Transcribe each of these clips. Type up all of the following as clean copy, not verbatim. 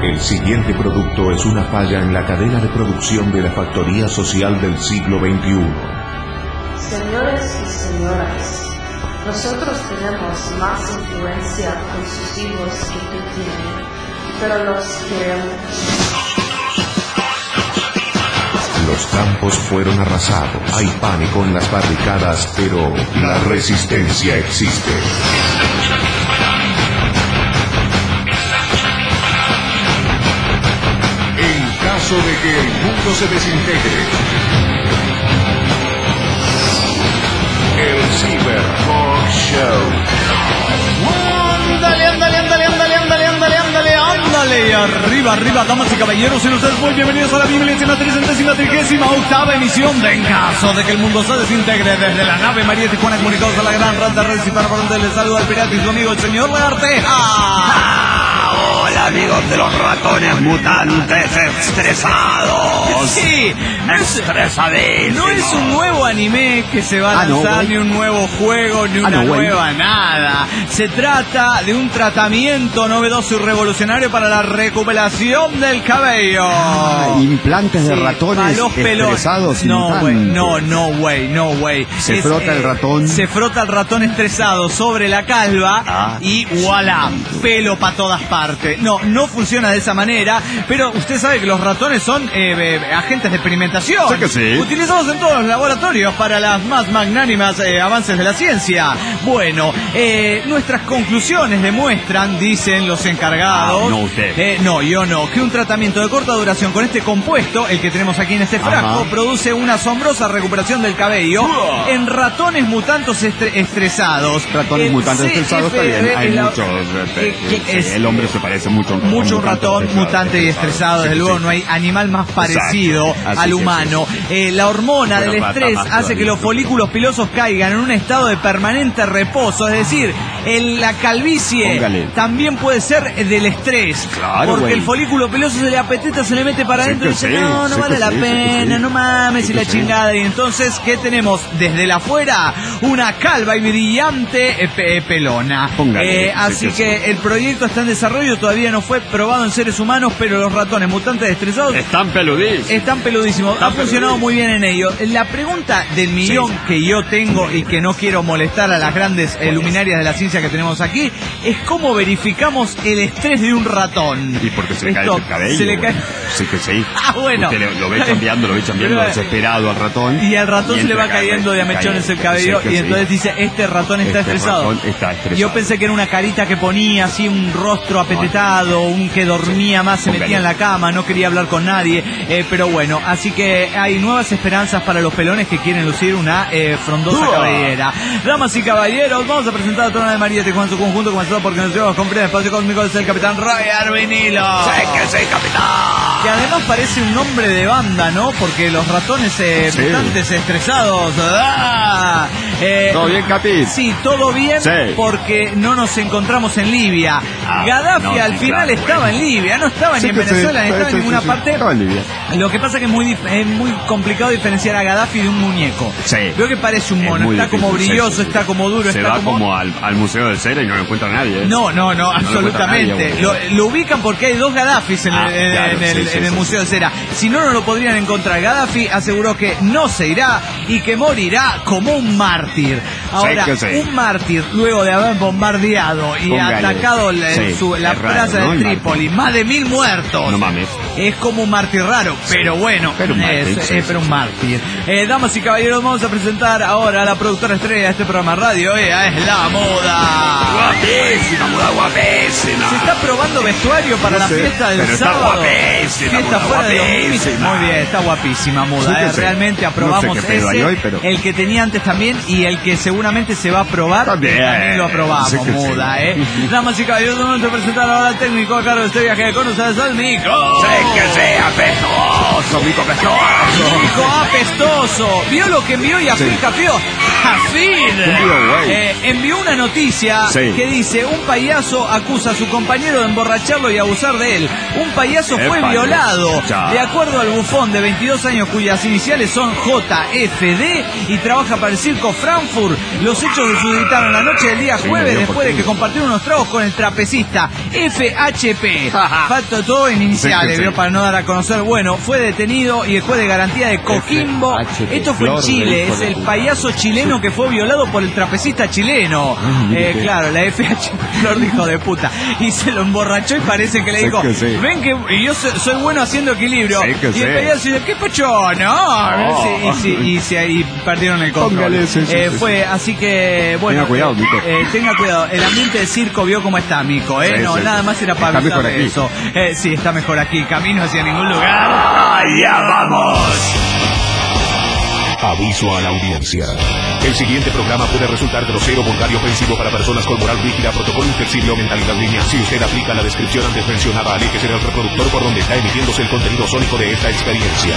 El siguiente producto es una falla en la cadena de producción de la factoría social del siglo XXI. Señores y señoras, nosotros tenemos más influencia con sus hijos que tú tienes, pero los queremos. Los campos fueron arrasados, hay pánico en las barricadas, pero la resistencia existe. En caso de que el mundo se desintegre, el Cyberpunk Show. Ándale, y arriba, damas y caballeros, y ustedes muy bienvenidos a la 1338ª emisión de En caso de que el mundo se desintegre, desde la nave María Tijuana, comunicados a la gran Ranta Red Hispana, por donde les saluda al pirata y su amigo el señor Lagarteja. Hola amigos de los ratones mutantes estresados. Sí, estresadísimos. No es un nuevo anime que se va a lanzar, ni un nuevo juego, ni una nueva nada. Se trata de un tratamiento novedoso y revolucionario para la recuperación del cabello. Implantes de ratones estresados. No, güey. Se frota el ratón. Se frota el ratón estresado sobre la calva y voilà, pelo para todas partes. No funciona de esa manera, pero usted sabe que los ratones son agentes de experimentación. Sí que sí. Utilizados en todos los laboratorios para las más magnánimas avances de la ciencia. Bueno, nuestras conclusiones demuestran, dicen los encargados. No usted. No, yo no. Que un tratamiento de corta duración con este compuesto, el que tenemos aquí en este frasco, produce una asombrosa recuperación del cabello en ratones mutantes estresados. Ratones mutantes estresados también. Hay muchos. El hombre se parece mucho a un ratón mutante y estresado. Desde luego no hay animal más parecido al humano. La hormona del estrés hace que los folículos pilosos caigan en un estado de permanente reposo. Es decir, la calvicie también puede ser del estrés. Claro, porque el folículo piloso se le apetita, se le mete para adentro y dice, no vale la pena, no mames, y la chingada. Y entonces, ¿qué tenemos desde la afuera? Una calva y brillante pelona. Así que el proyecto está en desarrollo, todavía no fue probado en seres humanos, pero los ratones mutantes estresados están peludísimos. Ha funcionado muy bien en ello. La pregunta del millón que yo tengo y que no quiero molestar a las grandes luminarias de la ciencia que tenemos aquí es cómo verificamos el estrés de un ratón. Y porque se le cae el cabello. Se le cae. Sí que sí. Bueno. Usted lo ve cambiando desesperado al ratón. Y al ratón se le va cayendo de a mechones el cabello y entonces dice, este ratón está estresado. Yo pensé que era una carita que ponía así, un rostro apetetado, un que dormía más, se metía en la cama, no quería hablar con nadie, pero bueno, así que hay nuevas esperanzas para los pelones que quieren lucir una frondosa cabellera. Damas y caballeros, vamos a presentar a Trona de María Tijuana en su conjunto, comenzado porque nos llevamos a cumplir el espacio cósmico del capitán Roy Arvinilo. Sí, capitán. Que además parece un nombre de banda, ¿no? Porque los ratones mutantes estresados. ¿Todo bien, Capi? Sí, todo bien, porque no nos encontramos en Libia. Gaddafi al final estaba en Libia, no estaba ni en Venezuela, ni estaba en ninguna parte. Estaba en Libia. Lo que pasa que es muy complicado diferenciar a Gaddafi de un muñeco. Veo que parece un mono, está como brilloso, está como duro. Se va como al Museo del Cera y no lo encuentra nadie. No, absolutamente. Lo ubican porque hay dos Gaddafis en el Museo del Cera. Si no lo podrían encontrar. Gaddafi aseguró que no se irá y que morirá como un mártir. Ahora, un mártir, luego de haber bombardeado y atacado la plaza de Trípoli, más de 1000 muertos. No mames. Es como un mártir raro, pero bueno, pero un mártir. Damas y caballeros, vamos a presentar ahora a la productora estrella de este programa radio. Es la moda. Guapísima, moda guapísima. Se está probando vestuario para la fiesta del sábado. Fiesta fuera de los límites. Muy bien, está guapísima moda. Realmente aprobamos el que tenía antes también y el que seguramente se va a probar. También lo aprobamos, moda, Damas y caballeros, vamos a presentar ahora al técnico a cargo de este viaje con ustedes, al Mico. Apestoso, Mico apestoso. Mico apestoso. ¿Vio lo que envió Yafir Cafio? Envió una noticia que dice: un payaso acusa a su compañero de emborracharlo y abusar de él. Un payaso fue violado. De acuerdo al bufón de 22 años cuyas iniciales son JFD y trabaja para el circo Frankfurt, Los hechos se suscitaron la noche del día jueves después de que compartieron unos tragos con el trapecista FHP. Falta todo en iniciales, ¿vio? Para no dar a conocer. Bueno, fue detenido y el juez de garantía de Coquimbo. Esto fue en Chile, es el payaso chileno que fue violado por el trapecista chileno. Claro, la FHP Flor de hijo de puta. Y se lo emborrachó y parece que le dijo, ven que yo soy bueno haciendo equilibrio. Y el payaso dice, ¿qué pacho? No. Y perdieron el control. Fue así que, bueno. Tenga cuidado. El ambiente de circo vio cómo está, Mico, No, nada más era para avisar de eso. Sí, está mejor aquí. Camino hacia ningún lugar. ¡Allá vamos! Aviso a la audiencia. El siguiente programa puede resultar grosero, vulgar y ofensivo para personas con moral rígida, protocolo inflexible o mentalidad lineal. Si usted aplica la descripción antes mencionada, aléjese del reproductor por donde está emitiéndose el contenido sónico de esta experiencia.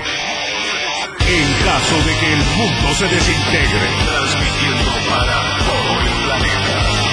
En caso de que el mundo se desintegre, transmitiendo para todo el planeta.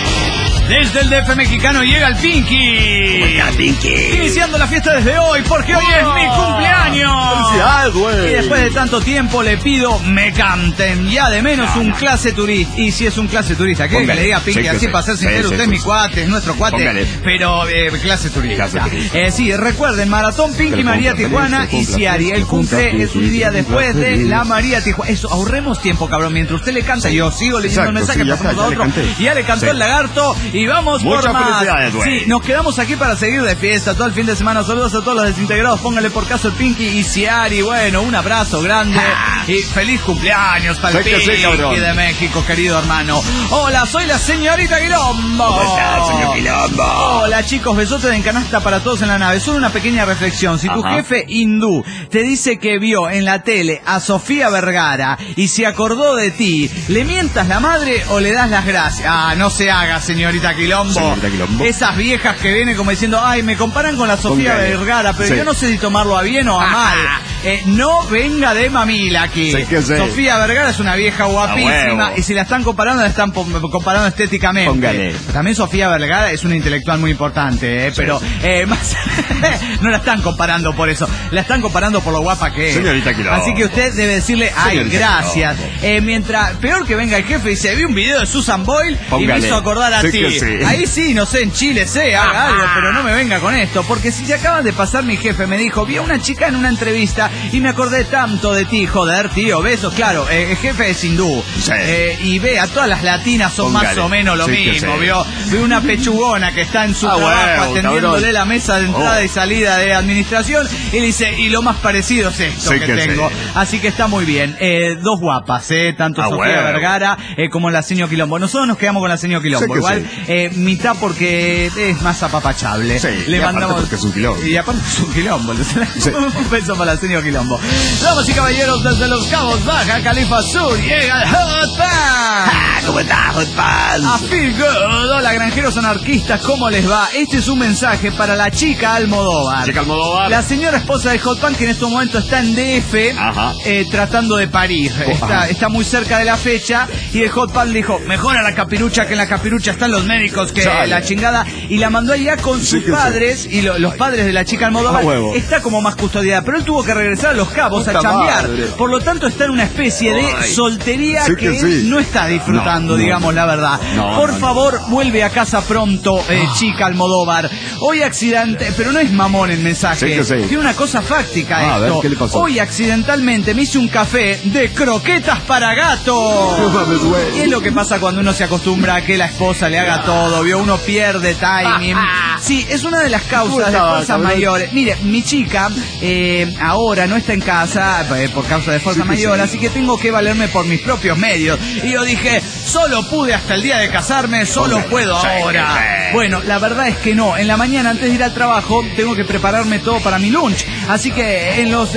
Desde el DF mexicano llega el Pinky. ¿Cómo está, Pinky? Iniciando la fiesta desde hoy, porque hoy es mi cumpleaños. ¡Felicidades, güey! Y después de tanto tiempo le pido me canten. Ya de menos un clase turista. Y si es un clase turista, ¿qué le diga Pinky? Así para ser sincero, usted es mi cuate, es nuestro cuate. Póngale. Pero clase turista. Sí, recuerden, Maratón Pinky María Tijuana y Ciari. El cumple es un día después de la María Tijuana. Eso, ahorremos tiempo, cabrón. Mientras usted le canta, yo sigo leyendo el mensaje, pasamos a otro. Ya le cantó el lagarto. Y vamos por más. Sí, nos quedamos aquí para seguir de fiesta todo el fin de semana. Saludos a todos los desintegrados. Póngale por caso el Pinky y Ciari. Bueno, un abrazo grande y feliz cumpleaños para el Pinky de México, querido hermano. Hola, soy la señorita Quilombo. ¿Cómo estás, señor Quilombo? Hola, chicos, besote de encanasta para todos en la nave. Solo una pequeña reflexión. Si tu jefe hindú te dice que vio en la tele a Sofía Vergara y se acordó de ti, ¿le mientas la madre o le das las gracias? No se haga, señorita Quilombo. Esas viejas que vienen como diciendo, ay, me comparan con la Sofía Vergara, pero yo no sé si tomarlo a bien o a mal. No venga de mamila aquí. Sofía Vergara es una vieja guapísima y si la están comparando, la están comparando estéticamente. También Sofía Vergara es una intelectual muy importante, pero más no la están comparando por eso, la están comparando por lo guapa que es. Señorita Quilombo. Así que usted debe decirle, ay, gracias. Mientras, peor que venga el jefe y dice, vi un video de Susan Boyle y me hizo acordar a ti. Ahí sí, no sé, en Chile haga algo, pero no me venga con esto, porque si se acaba de pasar mi jefe, me dijo, vi a una chica en una entrevista y me acordé tanto de ti, joder, tío, besos, claro, el jefe es hindú, y ve, a todas las latinas son más o menos lo mismo, vio, ve una pechugona que está en su trabajo atendiéndole la mesa de entrada y salida de administración, y le dice, y lo más parecido es esto que tengo, así que está muy bien, dos guapas, tanto Sofía Vergara como la señor Quilombo. Nosotros nos quedamos con la señor Quilombo, igual, mitad porque es más apapachable. Le mandamos porque es un quilombo. Y aparte es un quilombo. Un beso para la señor Quilombo. Damas y caballeros, desde Los Cabos, Baja Califa Sur, llega el Hot Pants. ¿Cómo está, Hot Pants? A Feel Good. Hola, granjeros anarquistas, ¿cómo les va? Este es un mensaje para la chica Almodóvar. La señora esposa del Hot Pants, que en este momento está en DF, tratando de parir. Está muy cerca de la fecha, y el Hot Pants dijo, mejor a la capirucha, que en la capirucha están los médicos, que la chingada, y la mandó allá con sus padres, y los padres de la chica Almodóvar. Está como más custodiada, pero él tuvo que regresar a Los Cabos a chambear. Por lo tanto, está en una especie de soltería que él no está disfrutando, digamos la verdad. Por favor, vuelve a casa pronto, chica Almodóvar. Hoy accidente, pero no es mamón el mensaje. Tiene una cosa fáctica esto. ¿Qué le pasó? Hoy accidentalmente me hice un café de croquetas para gato. Y es lo que pasa cuando uno se acostumbra a que la esposa le haga todo, vio, uno pierde timing. Sí, es una de las causas de fuerzas mayores. Mire, mi chica ahora no está en casa por causa de fuerza mayor, así que tengo que valerme por mis propios medios. Y yo dije, solo pude hasta el día de casarme, solo puedo ahora. Bueno, la verdad es que no. En la mañana, antes de ir al trabajo, tengo que prepararme todo para mi lunch. Así que en los,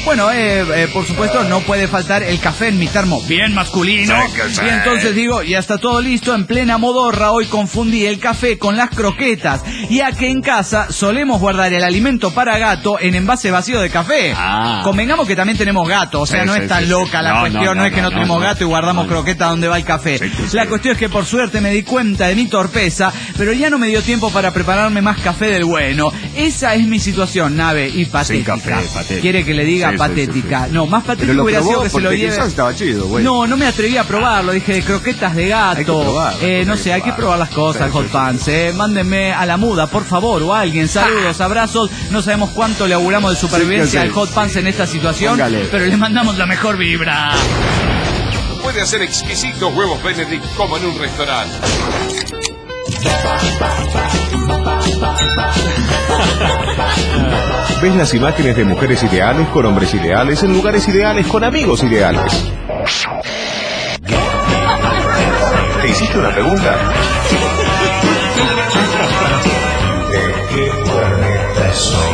por supuesto, no puede faltar el café en mi termo, bien masculino. Y entonces digo, ya está todo listo, en plena modorra. Hoy confundí el café con las croquetas y a que en casa solemos guardar el alimento para gato en envase vacío de café. Convengamos que también tenemos gato, o sea, no es tan loca la cuestión, no es que no tenemos gato y guardamos croqueta donde va el café. La cuestión es que por suerte me di cuenta de mi torpeza, pero ya no me dio tiempo para prepararme más café del bueno. Esa es mi situación, Nave, y patética. Sin café, patética. Quiere que le diga patética. No, más patético hubiera sido que se lo lleve. Estaba chido, bueno. No me atreví a probarlo, dije de croquetas de gato. Hay que probar, no sé, hay que probar las cosas, Hot Pants. Mándenme a la muda, por favor, o a alguien. Saludos, abrazos. No sabemos cuánto le auguramos de supervivencia al Hot Pants en esta situación, pero le mandamos la mejor vibra. Puede hacer exquisitos huevos Benedict como en un restaurante. ¿Ves las imágenes de mujeres ideales con hombres ideales en lugares ideales con amigos ideales? ¿Te hiciste una pregunta? ¿De qué planeta soy?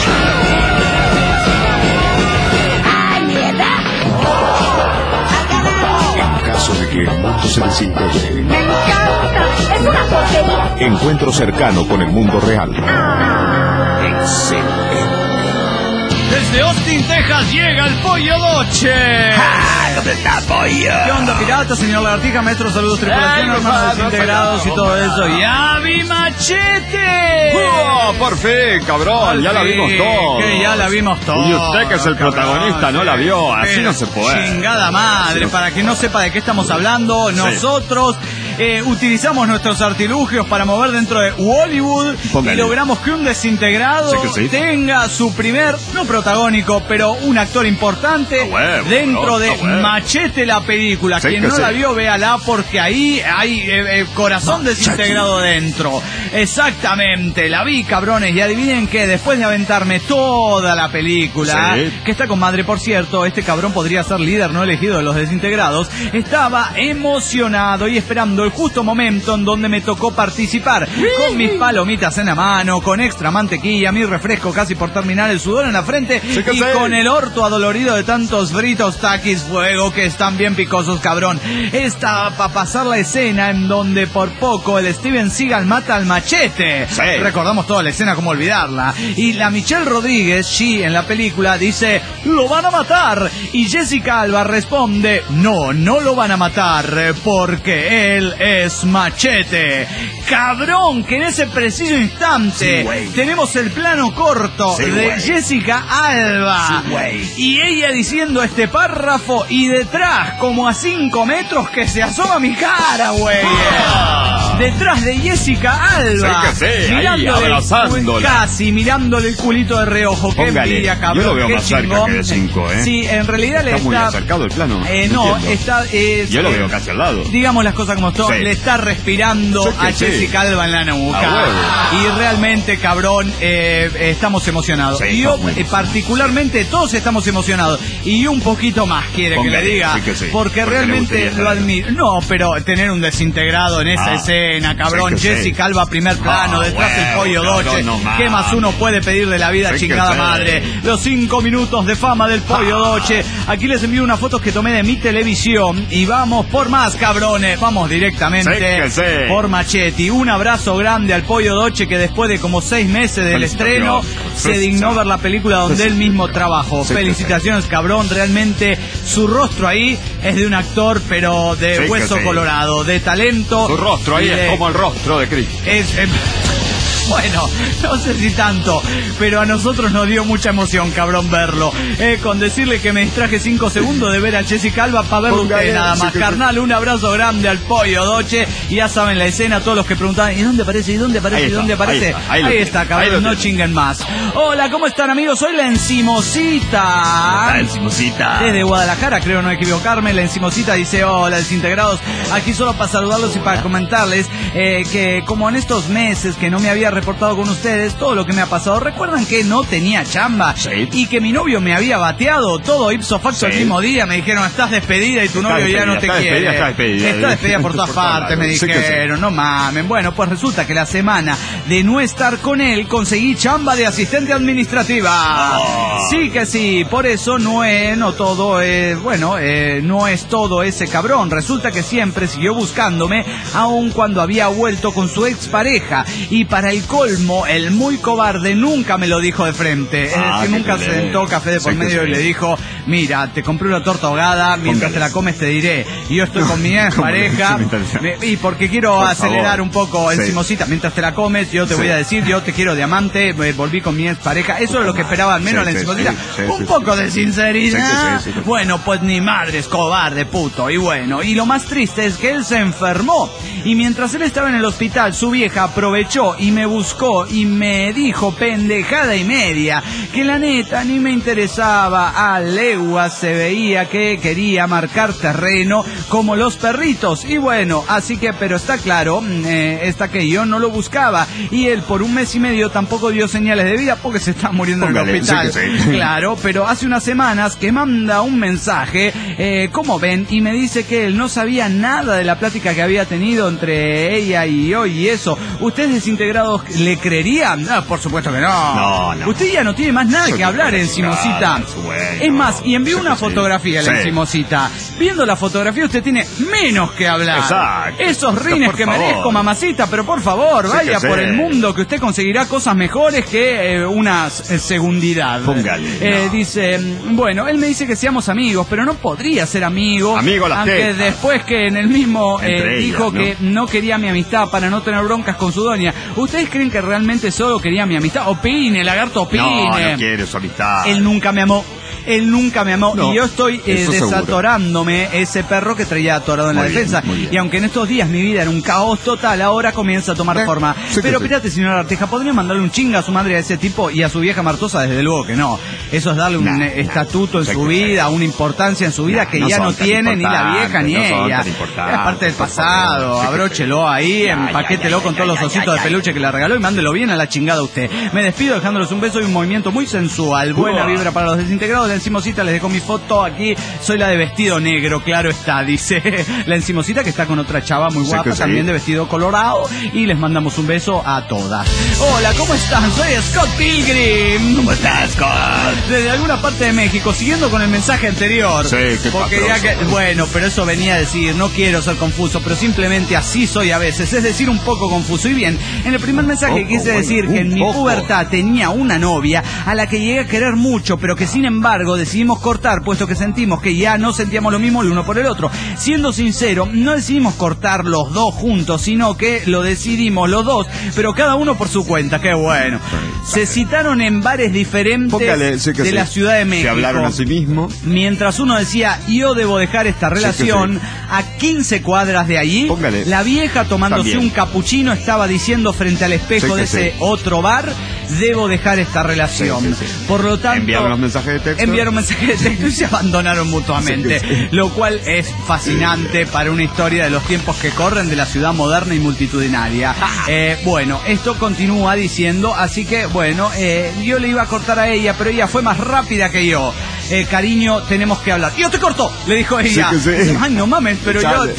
En caso de que el mundo se desintegre. ¡Me encanta! ¡Es una porquería! Encuentro cercano con el mundo real. Excelente. Desde Austin, Texas, llega el Pollo Doche. ¿Dónde está Pollo? ¿Qué onda, pirata, señor Lagartija, maestro? Saludos, tripulación, hermanos desintegrados y todo eso. ¡Yavi Machete! Por fin, cabrón, ya la vimos todos. Que ya la vimos todos. Y usted, que es el protagonista, no la vio. Así no se puede. Chingada madre, para que no sepa de qué estamos hablando, nosotros utilizamos nuestros artilugios para mover dentro de Hollywood y logramos que un desintegrado tenga su primer, no protagónico, pero un actor importante dentro de Machete, la película. Quien no la vio, véala, porque ahí hay corazón desintegrado dentro. Exactamente, la vi, cabrones, y adivinen que después de aventarme toda la película, que está con madre, por cierto, este cabrón podría ser líder no elegido de los desintegrados, estaba emocionado y esperando el justo momento en donde me tocó participar, con mis palomitas en la mano, con extra mantequilla, mi refresco casi por terminar, el sudor en la frente y con el orto adolorido de tantos fritos taquis fuego que están bien picosos, cabrón. Estaba para pasar la escena en donde por poco el Steven Seagal mata al Machete. Recordamos toda la escena, como olvidarla. Y la Michelle Rodríguez, en la película, dice, ¡lo van a matar! Y Jessica Alba responde, no lo van a matar, porque él es Machete. Cabrón, que en ese preciso instante tenemos el plano corto de Jessica Alba y ella diciendo este párrafo, y detrás, como a 5 metros, que se asoma mi cara, güey. Detrás de Jessica Alba, mirándole el culito de reojo. Qué envidia, cabrón. Yo lo veo más cerca que de 5, Sí, en realidad está muy acercado el plano. Yo lo veo casi al lado. Digamos las cosas como son, le está respirando a Jessica Alba en la nuca. Y realmente, cabrón, estamos emocionados. Y yo, particularmente, todos estamos emocionados. Y un poquito más quiere que le diga. Porque realmente lo admiro. No, pero tener un desintegrado en esa escena, cabrón. Jessica Alba, primer plano, detrás del Pollo Doche. ¿Qué más uno puede pedir de la vida, chingada madre? Los 5 minutos de fama del Pollo Doche. Aquí les envío unas fotos que tomé de mi televisión. Y vamos por más, cabrones. Vamos directamente por Machete. Un abrazo grande al Pollo Doche, que después de como 6 meses del estreno se dignó ver la película donde él mismo trabajó. Felicitaciones, cabrón. Realmente su rostro ahí es de un actor, pero de hueso colorado, de talento. Su rostro ahí es como el rostro de Cristo. Bueno, no sé si tanto, pero a nosotros nos dio mucha emoción, cabrón, verlo. Con decirle que me distraje 5 segundos de ver a Jessica Alba para verlo usted nada más. Carnal, un abrazo grande al Pollo Doche. Y ya saben la escena, todos los que preguntaban, ¿y dónde aparece? ¿Y dónde aparece? ¿Y dónde aparece? Ahí está, cabrón, no chinguen más. Hola, ¿cómo están, amigos? Soy la Encimosita. La Encimosita. Desde Guadalajara, creo no equivocarme. La Encimosita dice, hola, desintegrados. Aquí solo para saludarlos y para comentarles que como en estos meses que no me había reportado con ustedes todo lo que me ha pasado. ¿Recuerdan que no tenía chamba? Y que mi novio me había bateado todo ipso facto el mismo día. Me dijeron, estás despedida y tu novio ya no te quiere. Está despedida por todas partes, me dijeron. No mamen. Bueno, pues resulta que la semana de no estar con él conseguí chamba de asistente administrativa. Sí que sí. Por eso no es todo ese cabrón. Resulta que siempre siguió buscándome, aun cuando había había vuelto con su expareja. Y para el colmo, el muy cobarde nunca me lo dijo de frente. Es decir, nunca se sentó café de por medio y le dijo: mira, te compré una torta ahogada, mientras te la comes te diré. Y yo estoy con mi expareja, y porque quiero acelerar un poco encimosita, mientras te la comes, yo te voy a decir, yo te quiero de amante, volví con mi expareja. Eso es lo que esperaba, al menos la encimosita. Un poco de sinceridad. Bueno, pues ni madres, cobarde, puto. Y bueno, y lo más triste es que él se enfermó. Y mientras él estaba en el hospital, su vieja aprovechó y me buscó y me dijo pendejada y media, que la neta ni me interesaba. A leguas se veía que quería marcar terreno como los perritos. Y bueno, así que, pero está claro, está que yo no lo buscaba. Y él por 1 mes y medio tampoco dio señales de vida porque se está muriendo en el hospital. Claro, pero hace unas semanas que manda un mensaje, como ven, y me dice que él no sabía nada de la plática que había tenido entre ella y yo y eso. ¿Ustedes desintegrados le creerían? No, por supuesto que no. No. Usted ya no tiene más nada que hablar, encimosita. Es más, y envió una fotografía, la encimosita. Viendo la fotografía usted tiene menos que hablar. Exacto. Esos rines que merezco, mamacita, pero por favor, vaya por el mundo que usted conseguirá cosas mejores que una segundidad. Póngale. Dice, bueno, él me dice que seamos amigos, pero no podría ser amigo. Aunque después que en el mismo dijo que no quería mi amistad para no tener broncas con su doña. ¿Ustedes creen que realmente solo quería mi amistad? Opine, lagarto, opine. No quiere su amistad. Él nunca me amó. Y yo estoy desatorándome ese perro que traía atorado en la defensa. Y aunque en estos días mi vida era un caos total, ahora comienza a tomar forma. Pero fíjate, señora Arteja, ¿podría mandarle un chinga a su madre a ese tipo y a su vieja Martosa? Desde luego que no. Eso es darle un estatuto en su vida, una importancia en su vida que ya no tiene ni la vieja ni ella. Es parte del pasado. Abróchelo ahí, empaquételo con todos los ositos de peluche que le regaló y mándelo bien a la chingada a usted. Me despido dejándoles un beso y un movimiento muy sensual. Buena vibra para los desintegrados. La encimosita, les dejo mi foto aquí. Soy la de vestido negro, claro está, dice la encimosita, que está con otra chava muy guapa, también de vestido colorado. Y les mandamos un beso a todas. Hola, ¿cómo están? Soy Scott Pilgrim. ¿Cómo estás, Scott? Desde alguna parte de México, siguiendo con el mensaje anterior. Porque ya que, bueno, pero eso venía a decir, no quiero ser confuso, pero simplemente así soy a veces, es decir, un poco confuso. Y bien, en el primer mensaje quise decir que en mi pubertad tenía una novia a la que llegué a querer mucho, pero que sin embargo decidimos cortar, puesto que sentimos que ya no sentíamos lo mismo el uno por el otro. Siendo sincero, no decidimos cortar los dos juntos, sino que lo decidimos los dos, pero cada uno por su cuenta. Qué bueno. Se citaron en bares diferentes de la Ciudad de México. Se hablaron a sí mismos. Mientras uno decía, yo debo dejar esta relación, a 15 cuadras de allí, la vieja tomándose un capuchino estaba diciendo frente al espejo de ese otro bar, debo dejar esta relación. Por lo tanto, enviaron los mensajes de texto y se abandonaron mutuamente, lo cual es fascinante para una historia de los tiempos que corren de la ciudad moderna y multitudinaria. Bueno, esto continúa diciendo, así que bueno, yo le iba a cortar a ella, pero ella fue más rápida que yo. Cariño, tenemos que hablar. ¡Yo te corto!, le dijo ella. Ay, no mames, pero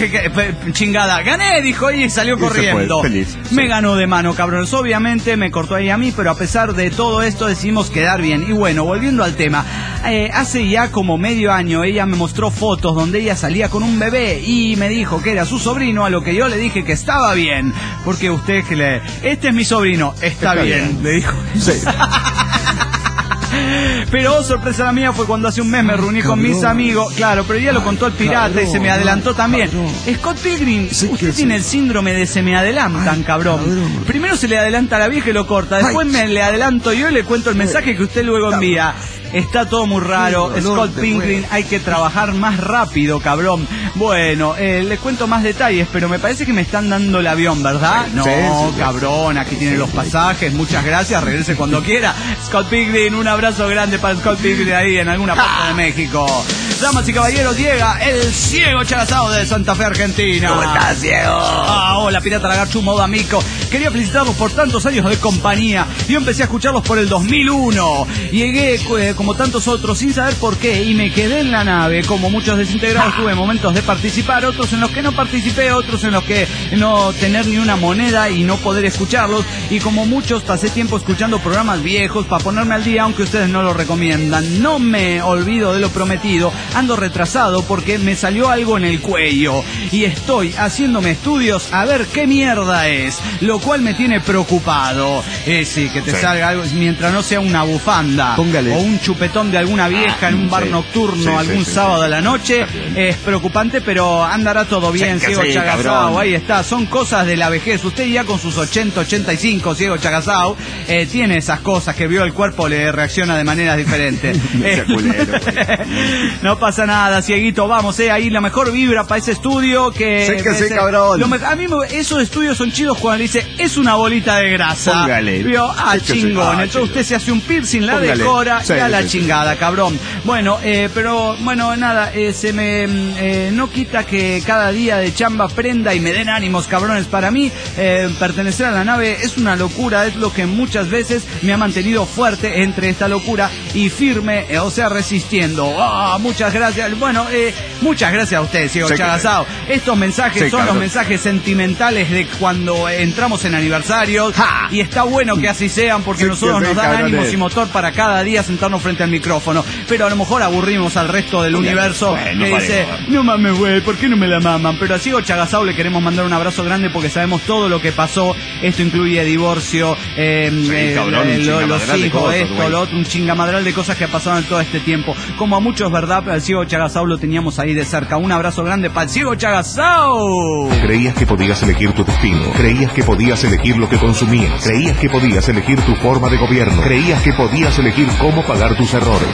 chingada, gané, dijo ella y salió corriendo. Me ganó de mano, cabrones. Obviamente me cortó ella a mí, pero a pesar de todo esto decidimos quedar bien. Y bueno, volviendo al tema, hace ya como medio año ella me mostró fotos donde ella salía con un bebé y me dijo que era su sobrino, a lo que yo le dije que estaba bien, porque usted que este es mi sobrino, está bien, le dijo. Pero sorpresa la mía fue cuando hace un mes me reuní con mis amigos. Claro, pero ella lo contó el pirata y se me adelantó también. Scott Pilgrim, usted tiene el síndrome de se me adelantan, cabrón. Primero se le adelanta a la vieja y lo corta. Después me le adelanto yo y le cuento el mensaje que usted luego envía. Está todo muy raro, Scott Pilgrim, hay que trabajar más rápido, cabrón. Bueno, les cuento más detalles, pero me parece que me están dando el avión, ¿verdad? No, cabrón, aquí tiene los pasajes, muchas gracias, regrese cuando quiera. Scott Pilgrim, un abrazo grande para Scott Pilgrim ahí en alguna parte de México. Damas y caballeros, llega el ciego Charazao de Santa Fe, Argentina. ¿Cómo estás, ciego? Hola, pirata lagarto, modo amigo. Quería felicitarlos por tantos años de compañía. Yo empecé a escucharlos por el 2001. Llegué como tantos otros sin saber por qué y me quedé en la nave. Como muchos desintegrados tuve momentos de participar, otros en los que no participé, otros en los que no tener ni una moneda y no poder escucharlos. Y como muchos, pasé tiempo escuchando programas viejos para ponerme al día, aunque ustedes no lo recomiendan. No me olvido de lo prometido, ando retrasado porque me salió algo en el cuello y estoy haciéndome estudios a ver qué mierda es, lo cual me tiene preocupado. Sí, que te salga algo, mientras no sea una bufanda. Póngale. O un chupetón de alguna vieja en un bar nocturno algún sábado a la noche, es preocupante, pero andará todo bien, Ciego Chagazao. Ahí está, son cosas de la vejez. Usted ya con sus 80, 85, Ciego Chagazao, tiene esas cosas que vio el cuerpo, le reacciona de maneras diferentes. No pasa nada, Cieguito, vamos, ahí la mejor vibra para ese estudio que... Sí, cabrón. A mí esos estudios son chidos cuando le dice, es una bolita de grasa. Póngale. Vio, chingón. Entonces usted se hace un piercing, la decora y a la chingada, cabrón. Bueno, pero bueno, nada, se me no quita que cada día de chamba prenda y me den ánimos, cabrones. Para mí, pertenecer a la nave es una locura, es lo que muchas veces me ha mantenido fuerte entre esta locura y firme, o sea, resistiendo. Muchas gracias. Bueno, muchas gracias a ustedes, Ciego Chagazao. Estos mensajes son los mensajes sentimentales de cuando entramos en aniversarios. Y está bueno que así sean, porque nosotros nos dan ánimos y motor para cada día sentarnos frente al micrófono. Pero a lo mejor aburrimos al resto del universo que dice, no mames, güey, ¿por qué no me la maman? Pero a Ciego Chagazao le queremos mandar un abrazo grande porque sabemos todo lo que pasó. Esto incluye divorcio, los hijos, esto, lo otro, un chingamadral de cosas que pasaron en todo este tiempo. Como a muchos, ¿verdad? Al Ciego Chagazao lo teníamos ahí de cerca. Un abrazo grande para el Ciego Chagazao. Creías que podías elegir tu destino, creías que podías elegir lo que consumías, creías que podías elegir tu forma de gobierno, creías que podías elegir cómo pagar tus errores.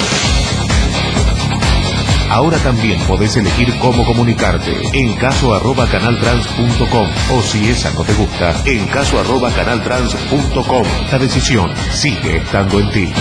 Ahora también podés elegir cómo comunicarte en caso@canaltrans.com o si esa no te gusta, en caso@canaltrans.com. La decisión sigue estando en ti.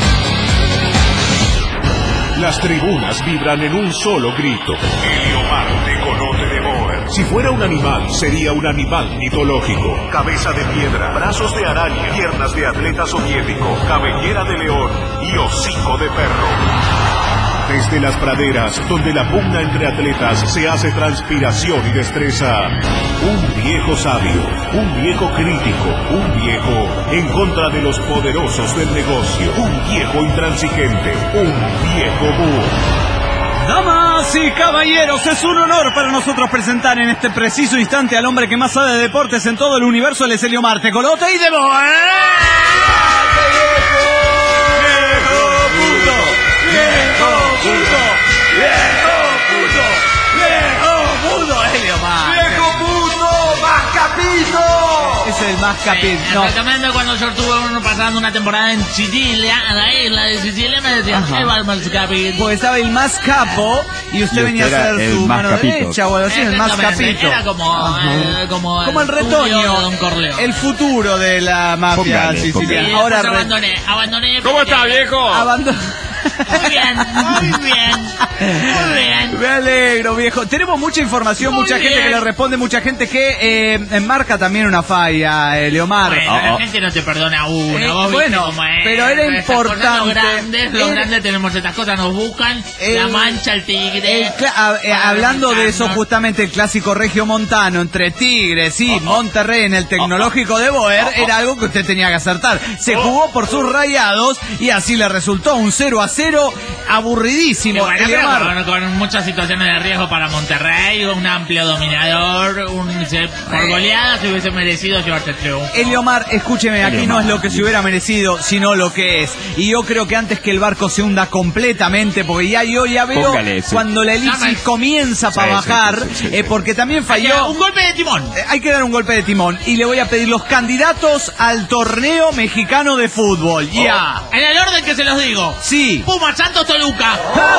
Las tribunas vibran en un solo grito. Elio Marte conoce de Boer. Si fuera un animal, sería un animal mitológico. Cabeza de piedra, brazos de araña, piernas de atleta soviético, cabellera de león y hocico de perro. Desde las praderas, donde la pugna entre atletas se hace transpiración y destreza, un viejo sabio, un viejo crítico, un viejo en contra de los poderosos del negocio, un viejo intransigente, un viejo búho. Damas y caballeros, es un honor para nosotros presentar en este preciso instante al hombre que más sabe de deportes en todo el universo, el Elio Marte, Colote y de Boer. Es el más capito. Exactamente, cuando yo estuve pasando una temporada en Sicilia, en la isla de Sicilia, me decían, ¿qué va el más capito? Porque estaba el más capo y usted venía a ser su mano derecha o algo así, el más capito. Era como el retoño, el futuro de la mafia siciliana. Sí, ahora abandoné. ¿Cómo está, viejo? Muy bien. Me alegro, viejo. Tenemos mucha información, mucha gente que le responde, mucha gente que enmarca también una falla, Leomar. Bueno, la gente no te perdona uno. Bueno, pero era importante. Los grandes tenemos estas cosas, nos buscan, la mancha, el tigre. Hablando de eso, justamente el clásico regiomontano entre Tigres y Monterrey en el tecnológico de Boer era algo que usted tenía que acertar. Se jugó por sus Rayados y así le resultó un 0-0 aburridísimo. Con muchas situaciones de riesgo para Monterrey, un amplio dominador, por goleada se hubiese merecido llevarse el triunfo. Eliomar, escúcheme, aquí no es lo que se hubiera merecido, sino lo que es. Y yo creo que antes que el barco se hunda completamente, porque yo ya veo cuando la elipsis comienza para bajar, porque también falló. Un golpe de timón. Hay que dar un golpe de timón. Y le voy a pedir los candidatos al torneo mexicano de fútbol. Ya. En el orden que se los digo. Sí. Pumas Santos Toluca.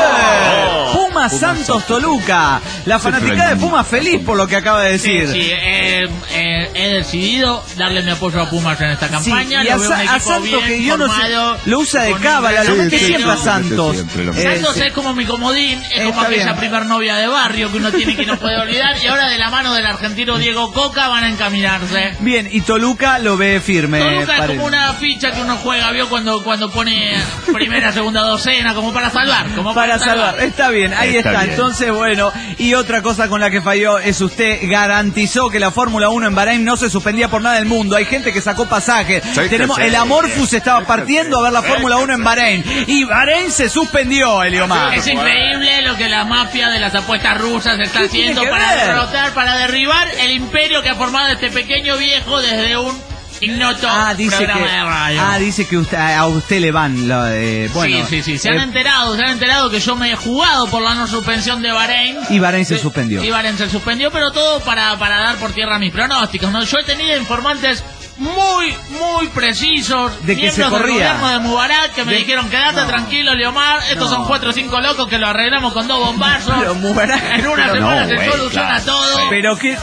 Pumas Santos Toluca. La fanaticada de Pumas feliz por lo que acaba de decir. Sí, he decidido darle mi apoyo a Pumas en esta campaña. Sí, y a Santos, que yo no sé, lo usa de cábala, lo mete siempre a Santos. Santos es como mi comodín, es como aquella primer novia de barrio que uno tiene que no puede olvidar. Y ahora de la mano del argentino Diego Coca van a encaminarse. Bien, y Toluca lo ve firme. Toluca es como una ficha que uno juega, ¿vio? Cuando pone primera, segunda docena, como para salvar. Está bien, ahí está. Entonces, bueno, y otra cosa con la que falló es usted garantizó que la Fórmula 1 en Bahrein no se suspendía por nada del mundo. Hay gente que sacó pasajes. El Amorphous estaba partiendo a ver la Fórmula 1 en Bahrein. Y Bahrein se suspendió, Eliomar. Es increíble lo que la mafia de las apuestas rusas está haciendo para derrotar, para derribar el imperio que ha formado este pequeño viejo desde un ignoto programa de radio. Dice que a usted le van. Sí. Se han enterado que yo me he jugado por la no suspensión de Bahrein. Y Bahrein se suspendió. Pero todo para dar por tierra mis pronósticos, ¿no? Yo he tenido informantes muy precisos de que se corría. Del gobierno de Mubarak que me dijeron quédate tranquilo, Leomar, estos son 4 o 5 locos que lo arreglamos con 2 bombazos. Pero Mubarak, en una semana se soluciona todo. Pero que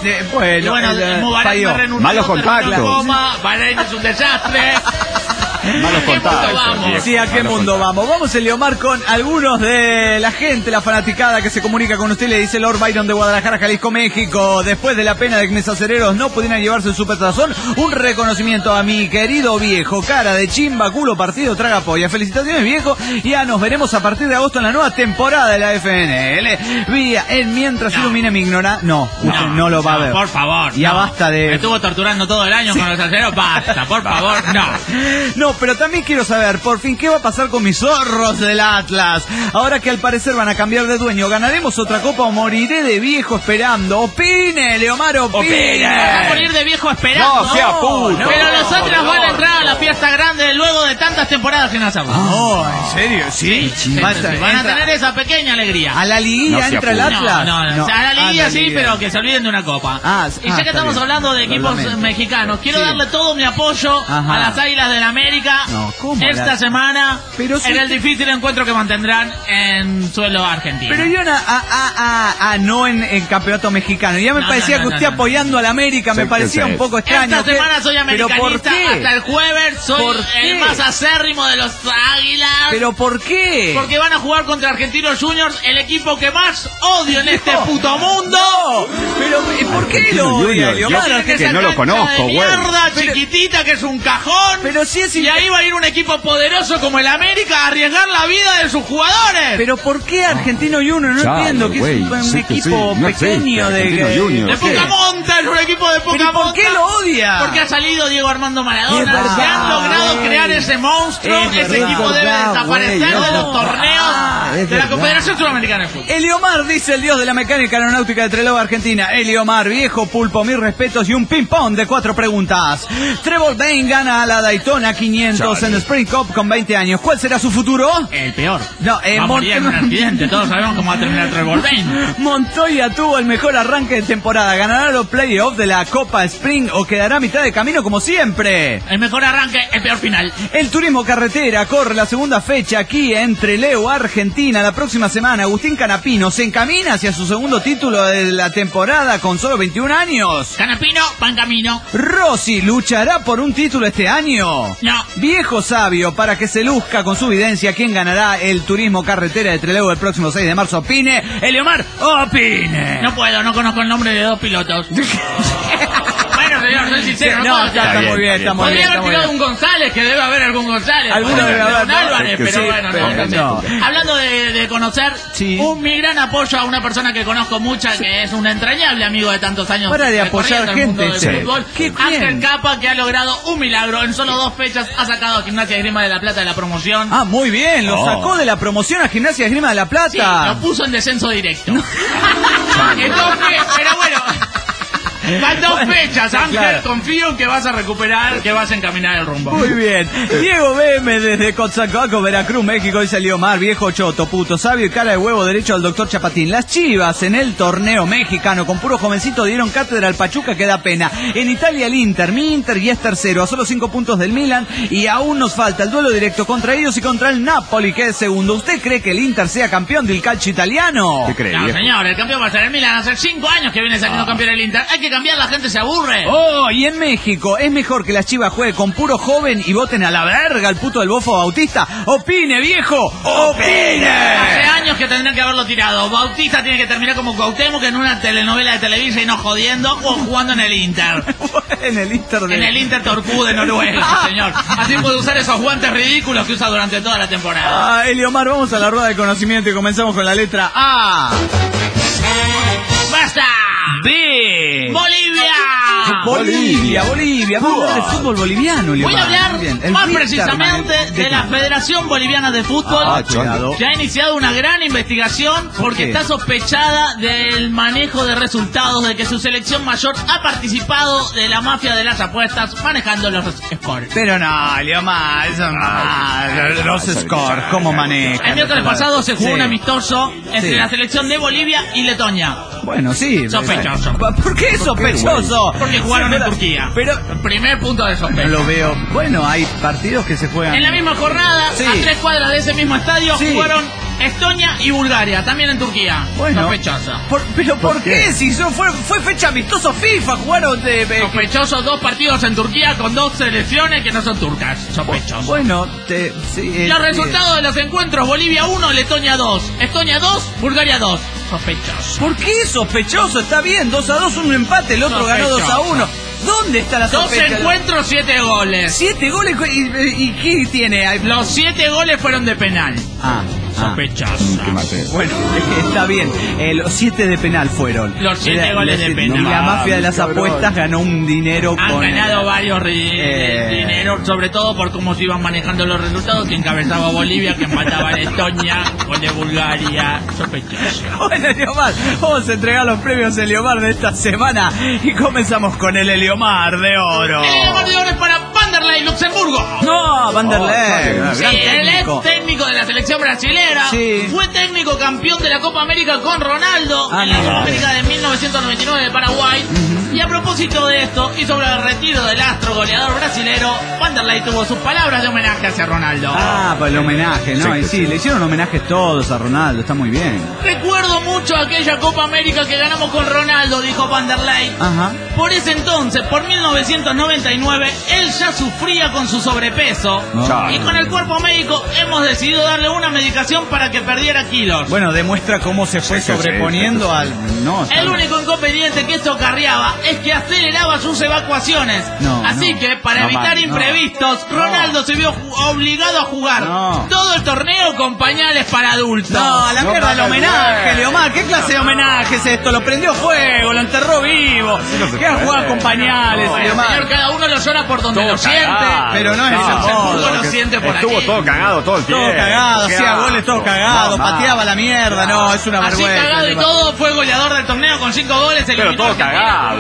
Mubarak me renunció, malos contactos. Bahrein es un desastre. Malos contactos. Sí, ¿a qué mundo vamos? Vamos, Eliomar, con algunos de la gente, la fanaticada que se comunica con usted. Le dice Lord Byron de Guadalajara, Jalisco, México. Después de la pena de que mis acereros no pudieran llevarse el supertazón, un reconocimiento a mi querido viejo. Cara de chimba, culo partido, traga polla. Felicitaciones, viejo. Ya nos veremos a partir de agosto en la nueva temporada de la FNL. Vía en Mientras ilumine mi ignorancia. Usted no lo va a ver. Por favor. Ya basta de... Me estuvo torturando todo el año con los acereros. Basta, por favor, no, pero también quiero saber, por fin, ¿qué va a pasar con mis zorros del Atlas? Ahora que al parecer van a cambiar de dueño, ¿ganaremos otra copa o moriré de viejo esperando? ¡Opine, Leomar, opine! ¿Vas a morir de viejo esperando? No, sea puto. Pero los Atlas van a entrar a la fiesta grande luego de tantas temporadas sin hacerlo. ¿en serio? Sí. Van a tener esa pequeña alegría. ¿A la liguilla entra el Atlas? No. A la liguilla sí, pero que se olviden de una copa. Y ya que estamos hablando de equipos mexicanos, quiero darle todo mi apoyo a las Águilas del América esta semana en el difícil encuentro que mantendrán en suelo argentino. Pero yo no en campeonato mexicano. Ya me parecía que usted apoyando a la América me parecía un poco extraño. Esta semana soy americanista, hasta el jueves soy el más acérrimo de los Águilas. ¿Pero por qué? Porque van a jugar contra Argentinos Juniors, el equipo que más odio en este puto mundo. Pero ¿por qué lo odia? Que no lo conozco, güey. Mierda chiquitita que es un cajón. Pero sí es... Y ahí va a ir un equipo poderoso como el América a arriesgar la vida de sus jugadores. Pero ¿por qué Argentino Junior? No entiendo, que es un equipo pequeño de poca monta, es un equipo de poca monta. ¿Por qué lo odia? Porque ha salido Diego Armando Maradona. Se han logrado crear ese monstruo. Ese equipo debe desaparecer de los torneos de la Confederación Sudamericana de Fútbol. Eliomar, dice el dios de la mecánica aeronáutica de Trelew, Argentina. Eliomar, viejo pulpo, mis respetos y un ping-pong de 4 preguntas. Trevor Bayne gana a la Daytona 500 en el Spring Cup con 20 años. ¿Cuál será su futuro? El peor. Va a morir en un accidente. Todos sabemos cómo va a terminar Trevor Bayne. Montoya tuvo el mejor arranque de temporada. ¿Ganará los playoffs de la Copa Spring o quedará a mitad de camino como siempre? El mejor arranque, el peor final. El turismo carretera corre la segunda fecha aquí en Trelew, Argentina. La próxima semana Agustín Canapino se encamina hacia su segundo título de la temporada con solo 21 años. Canapino va en camino. Rossi luchará por un título este año. No. Viejo sabio, para que se luzca con su videncia quién ganará el turismo carretera de Trelew el próximo 6 de marzo. Opine, Eliomar, opine. No puedo, no conozco el nombre de 2 pilotos. Bueno, señor, soy sincero. No, está muy bien, está muy bien. Podría haber tirado un González, que debe haber algún González. Alguno debe haber. Un Álvarez, pero bueno, no. Hablando de conocer, mi gran apoyo a una persona que conozco mucha, que es un entrañable amigo de tantos años. Para de apoyar gente. Ángel Capa, que ha logrado un milagro. En solo 2 fechas ha sacado a Gimnasia de Esgrima de La Plata de la promoción. Ah, muy bien, lo sacó de la promoción a Gimnasia de Esgrima de La Plata. Sí, lo puso en descenso directo. Entonces, pero bueno... Van 2 fechas, Ángel, claro. Confío en que vas a recuperar, que vas a encaminar el rumbo. Muy bien. Diego BM desde Coatzacoalcos, Veracruz, México, dice Eliomar, viejo choto, puto, sabio y cara de huevo derecho al doctor Chapatín. Las Chivas en el torneo mexicano con puro jovencito dieron cátedra al Pachuca, que da pena. En Italia el Inter, mi Inter ya es tercero, a solo 5 puntos del Milan, y aún nos falta el duelo directo contra ellos y contra el Napoli, que es segundo. ¿Usted cree que el Inter sea campeón del calcio italiano? ¿Qué cree? No, señor, el campeón va a ser el Milan. Hace 5 años que viene saliendo campeón el Inter. Hay que cambiar, la gente se aburre. Oh, y en México, ¿es mejor que la Chivas juegue con puro joven y voten a la verga al puto del Bofo Bautista? ¡Opine, viejo! ¡Opine! Hace años que tendrían que haberlo tirado. Bautista tiene que terminar como Cuauhtémoc en una telenovela de Televisa y no jodiendo, o jugando en el Inter. En el Inter Torcu de Noruega, señor. Así puede usar esos guantes ridículos que usa durante toda la temporada. Eliomar, vamos a la rueda de conocimiento y comenzamos con la letra A. ¡Basta! B. ¡Bolivia! Vamos a hablar de fútbol boliviano, Eliomar. Voy a hablar más precisamente de la Federación Boliviana de Fútbol, que ha iniciado una gran investigación porque está sospechada del manejo de resultados, de que su selección mayor ha participado de la mafia de las apuestas manejando los scores. Pero no, Eliomar, eso no. Los scores, ¿cómo manejan? El miércoles pasado se jugó un amistoso entre la selección de Bolivia y Letonia. Bueno, sí. Sospechoso. ¿Por qué sospechoso? Porque jugaron en Turquía. Pero primer punto de sospecha. No lo veo. Bueno, hay partidos que se juegan. En la misma jornada, a 3 cuadras de ese mismo estadio, jugaron Estonia y Bulgaria, también en Turquía. Bueno. Sospechoso. ¿Pero por qué? Si fue fecha amistoso FIFA, jugaron sospechoso, 2 partidos en Turquía con 2 selecciones que no son turcas. Sospechoso. Bueno, los resultados de los encuentros: Bolivia 1, Letonia 2, Estonia 2, Bulgaria 2. Sospechoso. ¿Por qué sospechoso? Está bien, 2-2, un empate, el otro ganó 2-1. ¿Dónde está la sospecha? 2 encuentros, 7 goles. 7 goles, ¿y qué tiene? Los 7 goles fueron de penal. Sospechoso. Bueno, está bien. Los 7 de penal fueron. Los 7 goles de penal. Y la mafia de las apuestas ganó un dinero. Han ganado varios dinero, sobre todo por cómo se iban manejando los resultados, que encabezaba Bolivia, que empataba a Estonia, con de Bulgaria. Sospechoso. Bueno, Eliomar, vamos a entregar los premios Eliomar de esta semana y comenzamos con el Eliomar de Oro. El Eliomar de Oro es para Vanderlei Luxemburgo. No, Vanderlei. El ex técnico de la selección brasilera. Fue técnico campeón de la Copa América con Ronaldo en la Copa América de 1999 de Paraguay. Y a propósito de esto, y sobre el retiro del astro goleador brasilero, Vanderlei tuvo sus palabras de homenaje hacia Ronaldo. Pues el homenaje, ¿no? Sí, le hicieron homenajes todos a Ronaldo, está muy bien. Recuerdo mucho aquella Copa América que ganamos con Ronaldo, dijo Vanderlei. Por ese entonces, por 1999, él ya sufría con su sobrepeso. Y con el cuerpo médico hemos decidido darle una medicación para que perdiera kilos. Bueno, demuestra cómo se fue sobreponiendo al... El único inconveniente que esto acarreaba es que aceleraba sus evacuaciones. Así que, para evitar imprevistos, Ronaldo se vio obligado a jugar todo el torneo con pañales para adultos. A la mierda el homenaje, Eliomar. ¿Qué clase de homenaje es esto? Lo prendió fuego, lo enterró vivo. ¿Qué ha jugado con pañales, Eliomar? Señor, cada uno lo llora por donde lo siente. Pero no es eso. Lo siente por aquí. Estuvo todo cagado todo el tiempo. Todo cagado, hacía goles todo cagado, pateaba la mierda. No, es una vergüenza. Así cagado y todo, fue goleador del torneo con 5 goles. Pero todo cagado.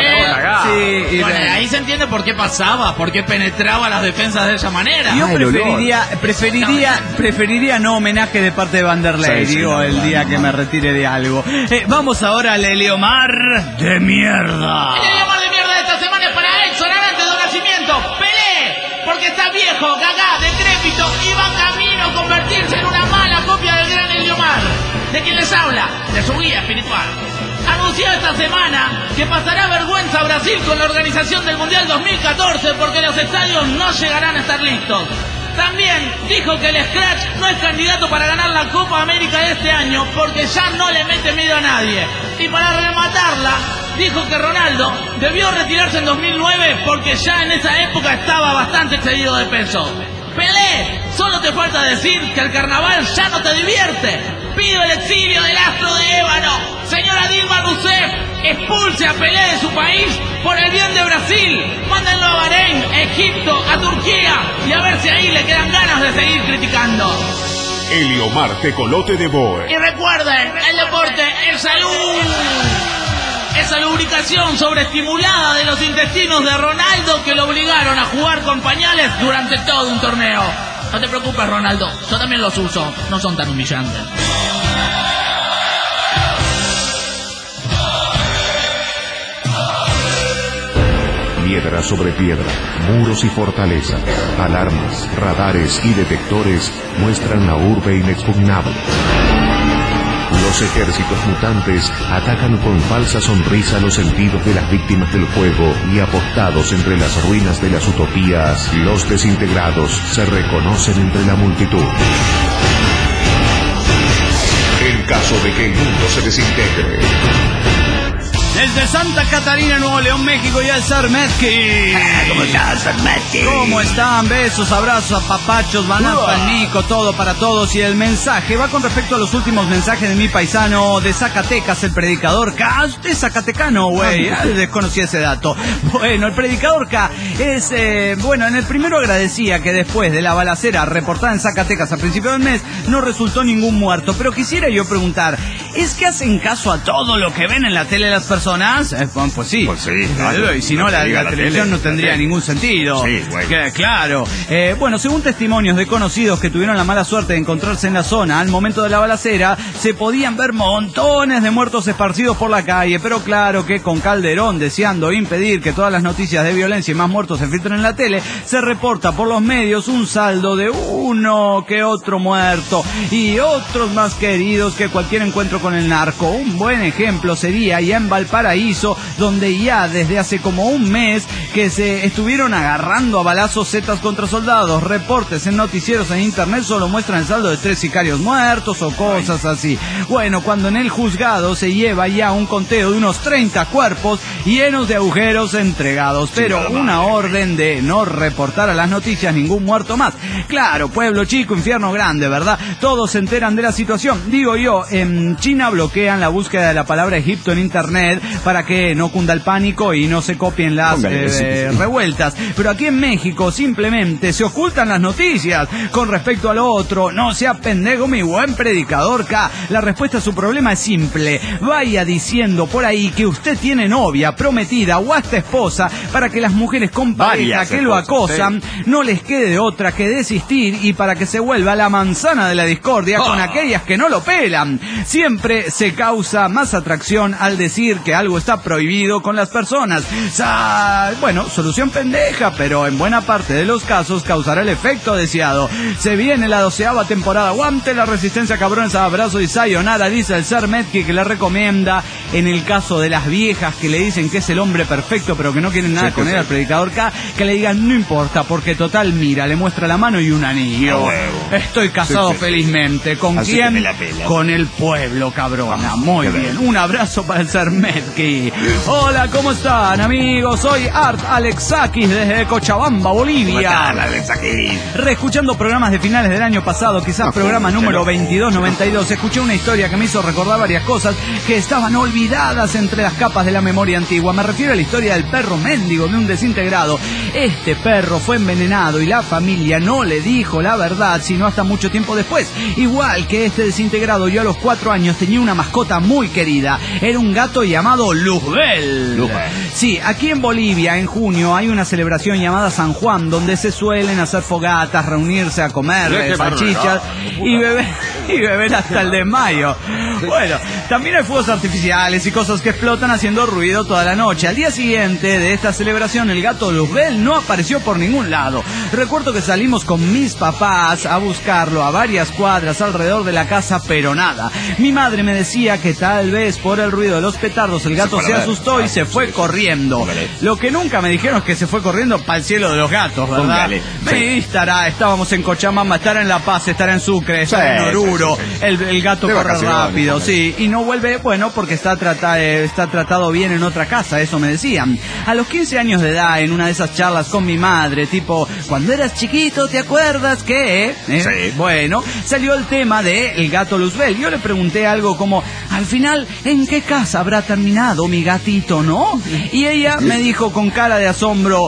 Sí, bueno, ahí se entiende por qué pasaba, por qué penetraba las defensas de esa manera. Yo preferiría no homenaje de parte de Vanderlei, el día que me retire de algo. Vamos ahora al Eliomar de mierda. El Eliomar de mierda de esta semana es para Edson Arantes de Nacimiento. Pelé, porque está viejo, cagá, decrépito y va camino a convertirse en una mala copia del gran Eliomar. ¿De quién les habla? De su guía espiritual. Anunció esta semana que pasará vergüenza a Brasil con la organización del Mundial 2014 porque los estadios no llegarán a estar listos. También dijo que el Scratch no es candidato para ganar la Copa América de este año porque ya no le mete miedo a nadie. Y para rematarla, dijo que Ronaldo debió retirarse en 2009 porque ya en esa época estaba bastante excedido de peso. Pelé, solo te falta decir que el carnaval ya no te divierte. Pido el exilio del astro de ébano. Señora Dilma Rousseff, expulse a Pelé de su país por el bien de Brasil. Mándenlo a Bahrein, a Egipto, a Turquía y a ver si ahí le quedan ganas de seguir criticando. Eliomar Tecolote de Boe. Y recuerden, el deporte es salud. Esa lubricación sobreestimulada de los intestinos de Ronaldo que lo obligaron a jugar con pañales durante todo un torneo. No te preocupes, Ronaldo, yo también los uso, no son tan humillantes. Piedra sobre piedra, muros y fortaleza, alarmas, radares y detectores muestran la urbe inexpugnable. Los Los ejércitos mutantes atacan con falsa sonrisa los sentidos de las víctimas del juego y apostados entre las ruinas de las utopías, los desintegrados se reconocen entre la multitud. En caso de que el mundo se desintegre. Desde Santa Catarina, Nuevo León, México, y el Sarmetki. ¿Cómo estás, Sarmetki? ¿Cómo están? Besos, abrazos, apapachos, banana, panico, todo para todos. Y el mensaje va con respecto a los últimos mensajes de mi paisano de Zacatecas, el predicador K. Es zacatecano, güey. Desconocí ese dato. Bueno, el predicador K es... bueno, en el primero agradecía que después de la balacera reportada en Zacatecas a principios del mes no resultó ningún muerto. Pero quisiera yo preguntar, ¿es que hacen caso a todo lo que ven en la tele las personas? Pues sí. Pues sí, claro. Y si no, la televisión no tendría ningún sentido. Sí, güey. Claro. Bueno, según testimonios de conocidos que tuvieron la mala suerte de encontrarse en la zona al momento de la balacera, se podían ver montones de muertos esparcidos por la calle. Pero claro que con Calderón deseando impedir que todas las noticias de violencia y más muertos se filtren en la tele, se reporta por los medios un saldo de uno que otro muerto y otros más queridos que cualquier encuentro con el narco. Un buen ejemplo sería ya en Valparaíso, donde ya desde hace como un mes que se estuvieron agarrando a balazos zetas contra soldados. Reportes en noticieros en internet solo muestran el saldo de 3 sicarios muertos o cosas así. Bueno, cuando en el juzgado se lleva ya un conteo de unos 30 cuerpos llenos de agujeros entregados, pero una orden de no reportar a las noticias ningún muerto más. Claro, pueblo chico, infierno grande, ¿verdad? Todos se enteran de la situación. Digo yo, en China bloquean la búsqueda de la palabra Egipto en internet para que no cunda el pánico y no se copien las revueltas. Pero aquí en México simplemente se ocultan las noticias. Con respecto a lo otro, no sea pendejo mi buen predicador K. La respuesta a su problema es simple. Vaya diciendo por ahí que usted tiene novia, prometida o hasta esposa, para que las mujeres con pareja que lo acosan no les quede otra que desistir, y para que se vuelva la manzana de la discordia con aquellas que no lo pelan. Siempre se causa más atracción al decir que algo está prohibido con las personas. Bueno, solución pendeja, pero en buena parte de los casos causará el efecto deseado. Se viene la 12ª temporada. Aguante la resistencia, cabrones. Abrazo y sayonara, dice el Sarmetki, que le recomienda en el caso de las viejas que le dicen que es el hombre perfecto pero que no quieren nada con él, al predicador K, que le digan no importa, porque total, mira, le muestra la mano y un anillo. Estoy casado felizmente. ¿Con así quién? Con el pueblo, cabrona. Muy bien. Un abrazo para el Sarmetki. Hola, ¿cómo están, amigos? Soy Art Alexakis desde Cochabamba, Bolivia. Reescuchando programas de finales del año pasado, quizás programa número 2292, escuché una historia que me hizo recordar varias cosas que estaban olvidadas entre las capas de la memoria antigua. Me refiero a la historia del perro mendigo de un desintegrado. Este perro fue envenenado y la familia no le dijo la verdad, sino hasta mucho tiempo después. Igual que este desintegrado, yo a los 4 años tenía una mascota muy querida. Era un gato llamado Luzbel. Sí, aquí en Bolivia, en junio, hay una celebración llamada San Juan, donde se suelen hacer fogatas, reunirse a comer salchichas y beber hasta el desmayo. Bueno, también hay fuegos artificiales y cosas que explotan haciendo ruido toda la noche. Al día siguiente de esta celebración, el gato Luzbel no apareció por ningún lado. Recuerdo que salimos con mis papás a buscarlo a varias cuadras alrededor de la casa, pero nada. Mi madre me decía que tal vez por el ruido de los petardos el gato se asustó y se fue corriendo. Lo que nunca me dijeron es que se fue corriendo para el cielo de los gatos, ¿verdad? Estábamos en Cochabamba, estará en La Paz, estará en Sucre, estará en Oruro. El gato corre rápido, sí, y no vuelve, bueno, porque está tratado bien en otra casa, eso me decían. A los 15 años de edad, en una de esas charlas con mi madre, tipo, cuando eras chiquito, ¿te acuerdas que? Sí. Bueno, salió el tema de el gato Luzbel. Yo le pregunté algo como, al final, ¿en qué casa habrá terminado mi gatito, no? Y ella me dijo con cara de asombro,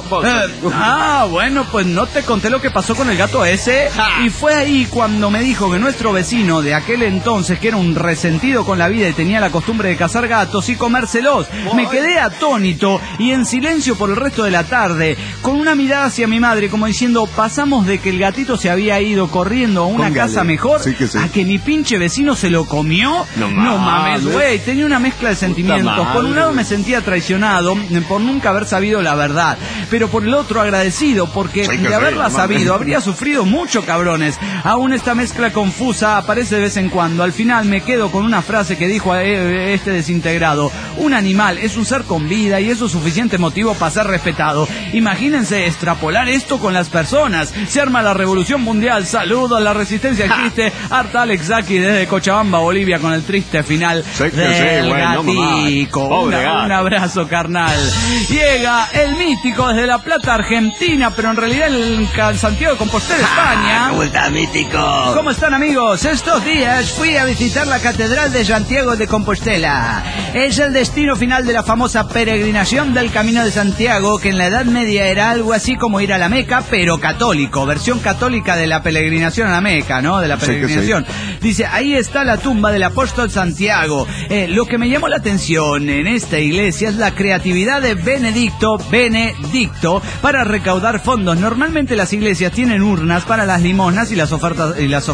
bueno, pues no te conté lo que pasó con el gato ese. Y fue ahí cuando me dijo que nuestro vecino de aquel entonces, que era un resentido con la vida y tenía la costumbre de cazar gatos y comérselos. Me quedé atónito y en silencio por el resto de la tarde, con una mirada hacia mi madre como diciendo, diciendo, pasamos de que el gatito se había ido corriendo a una casa mejor, a que mi pinche vecino se lo comió. No mames, güey. Tenía una mezcla de sentimientos. Por un lado me sentía traicionado por nunca haber sabido la verdad, pero por el otro agradecido, porque de haberla sabido habría sufrido mucho, cabrones. Aún esta mezcla confusa aparece de vez en cuando. Al final me quedo con una frase que dijo este desintegrado: un animal es un ser con vida y eso es suficiente motivo para ser respetado. Imagínense extrapolar esto con las personas. Se arma la revolución mundial. Saludos, la resistencia existe. Harta Alex Zaki desde Cochabamba, Bolivia, con el triste final del gatico. Un abrazo, carnal. Llega el mítico desde La Plata, Argentina, pero en realidad el Santiago de Compostela, España. ¿Cómo está, mítico? ¿Cómo están, amigos? Estos días fui a visitar la Catedral de Santiago de Compostela. Es el destino final de la famosa peregrinación del Camino de Santiago, que en la Edad Media era algo así como ir a la Meca, pero católico, versión católica de la peregrinación a la Meca, ¿no? De la peregrinación. Dice, ahí está la tumba del apóstol Santiago. Lo que me llamó la atención en esta iglesia es la creatividad de Benedicto para recaudar fondos. Normalmente las iglesias tienen urnas para las limosnas y las ofrendas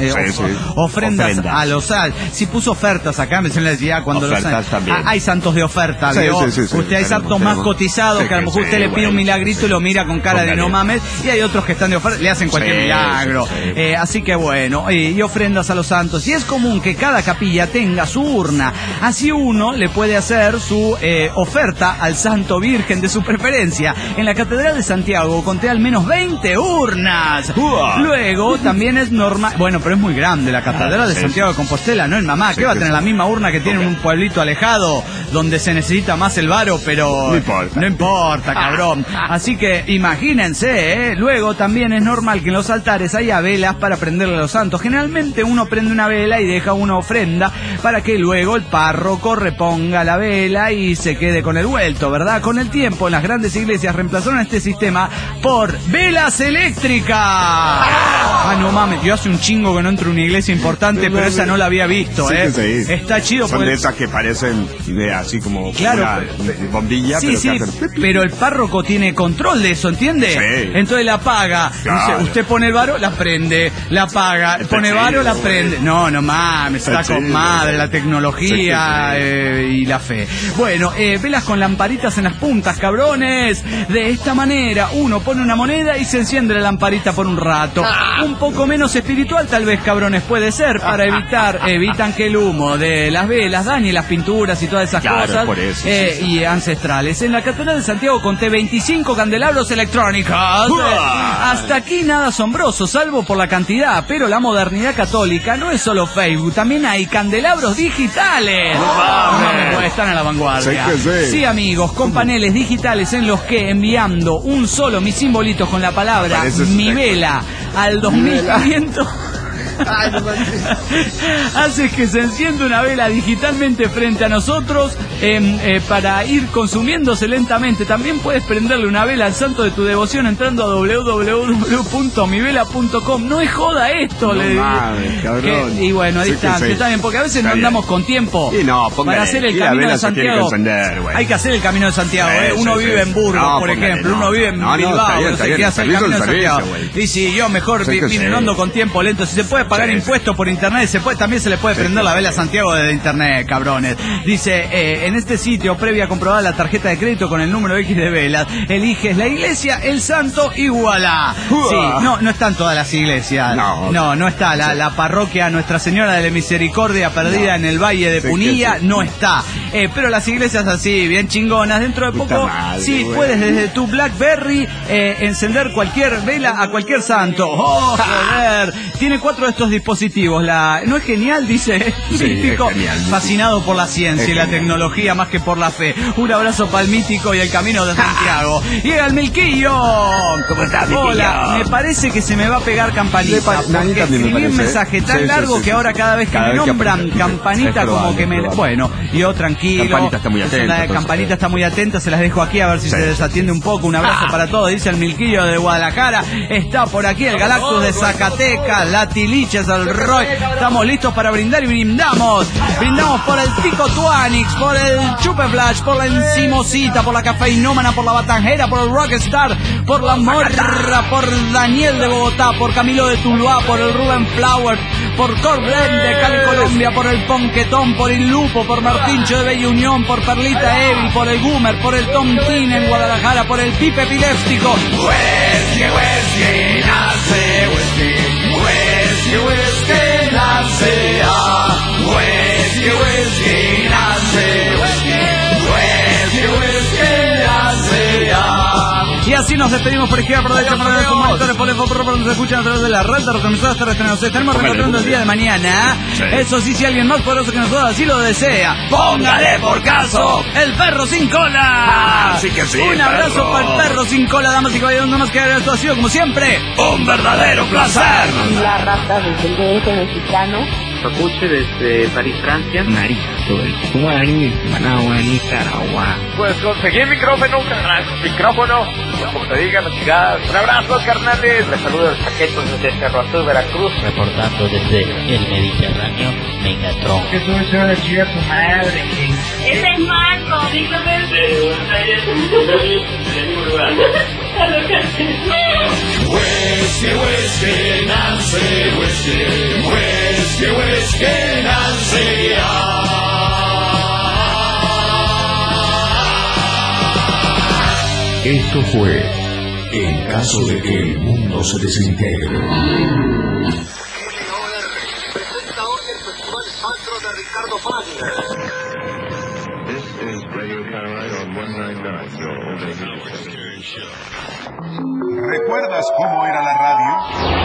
a los santos. Si puso ofertas acá, me decía cuando hay santos de oferta, usted hay santos más cotizados que a lo mejor usted le pide un milagrito y lo mira con cara de no mames, y hay otros que están de oferta, le hacen cualquier milagro. Así que bueno, y ofrendas a los santos. Y es común que cada capilla tenga su urna. Así uno le puede hacer su oferta al santo virgen de su preferencia. En la Catedral de Santiago conté al menos 20 urnas. Luego también es normal, bueno, pero es muy grande la Catedral de Santiago de Compostela, ¿no? En mamá, ¿qué va a tener la misma urna que tiene en un pueblito alejado donde se necesita más el varo, pero no importa, cabrón. Así que imagínense, Luego también es normal que en los altares haya velas para prenderle a los santos. Generalmente uno prende una vela y deja una ofrenda para que luego el párroco reponga la vela y se quede con el vuelto, ¿verdad? Con el tiempo en las grandes iglesias reemplazaron este sistema por velas eléctricas. No mames, yo hace un chingo que no entro a una iglesia importante, pero esa no la había visto, Está chido. Son de esas que parecen así como una bombilla, pero el párroco tiene control de eso, ¿entiende? Entonces la apaga, dice, usted pone el varo, la prende, la apaga, pone varo, la prende. No mames, está con madre la tecnología y la fe. Bueno, velas con lamparitas en las puntas, cabrones. De esta manera uno pone una moneda y se enciende la lamparita por un rato. Un poco menos espiritual tal vez, cabrones, puede ser, para evitan que el humo de las velas dañe las pinturas y todas esas cosas y ancestrales. En la Catedral de Santiago conté 25 candelabros electrónicos. Hasta aquí nada asombroso, salvo por la cantidad, pero la modernidad católica no es solo Facebook, también hay candelabros digitales. Están a la vanguardia. Sí, amigos, con paneles digitales en los que, enviando un solo mi simbolito con la palabra mi vela al 2500 hace que se encienda una vela digitalmente frente a nosotros para ir consumiéndose lentamente. También puedes prenderle una vela al santo de tu devoción entrando a www.mivela.com. No es joda esto, le digo. Y bueno, a distancia está bien, porque a veces no andamos con tiempo para hacer el Camino de Santiago. Hay que hacer el Camino de Santiago. Uno vive en Burgos, por ejemplo, uno vive en Bilbao, no se quiere hacer el Camino de Santiago. Y si yo mejor no ando con tiempo lento, si se puede pagar impuestos por internet, también se le puede prender la vela a Santiago desde internet, cabrones. Dice, en este sitio, previa comprobada la tarjeta de crédito con el número X de velas, eliges la iglesia, el santo y voilà. No están todas las iglesias. No está la parroquia Nuestra Señora de la Misericordia perdida en el Valle de Punilla, no está. Pero las iglesias así, bien chingonas, dentro de poco, puedes desde tu BlackBerry encender cualquier vela a cualquier santo. Joder. Tiene 4 de estos dispositivos. ¿No es genial? Dice Mítico. Fascinado por la ciencia y la tecnología más que por la fe. Un abrazo para el Mítico y el Camino de Santiago. Llega el Milquillo. ¿Cómo estás, Hola, me parece que se me va a pegar campanita. Porque escribí un mensaje tan largo que ahora cada vez que me nombran campanita como que me... Bueno, yo tranquilo. Campanita está muy atenta. Campanita está muy atenta, se las dejo aquí a ver si se desatiende un poco. Un abrazo para todos, dice el Milquillo de Guadalajara. Está por aquí el Galactus de Zacatecas, la Tilí Lichas, el Roy. Estamos listos para brindar y brindamos. Brindamos por el Tico Tuanix, por el Chupe Flash, por la Encimosita, por la Cafeinómana, por la Batanjera, por el Rockstar, por la Morra, por Daniel de Bogotá, por Camilo de Tuluá, por el Rubén Flower, por Corblend de Cali, Colombia, por el Ponquetón, por el Lupo, por Martincho de Bella Unión, por Perlita Evil, por el Goomer, por el Tom Tin en Guadalajara, por el Pipe Epiléptico. Whisky, whisky, nace whisky, whisky, whisky, nace whisky, whisky, nace whisky, whisky, whisky, nace. Y así nos despedimos por izquierda, por derecha, por derecha, por monitores, por nos escuchan a través de la red de retransmisoras terrestres. Nos estaremos reencontrando el día de mañana. Sí. Eso sí, si alguien más poderoso que nosotros así lo desea, póngale por caso el perro sin cola. Así que sí, un abrazo perro. para el perro sin cola, damas y caballeros. No más que esto ha sido, como siempre, un verdadero placer. La rata desde el DF mexicano. Papuche desde París, Francia. Narito, el Juani, Managua, Nicaragua. Pues conseguí micrófono, como te digan las chicas. Un abrazo, carnales. Les saludo el Chaqueto desde Cerro Azul, Veracruz. Reportando desde el Mediterráneo, Megatron. Que tú se va a decir a tu madre. Es el Marco, dígame. De Buenos Aires, del mismo lugar. Whisky, whisky, Nancy, whisky, whisky, whisky, Nancy. Esto fue En caso de que el mundo se desintegre. ¿Recuerdas cómo era la radio?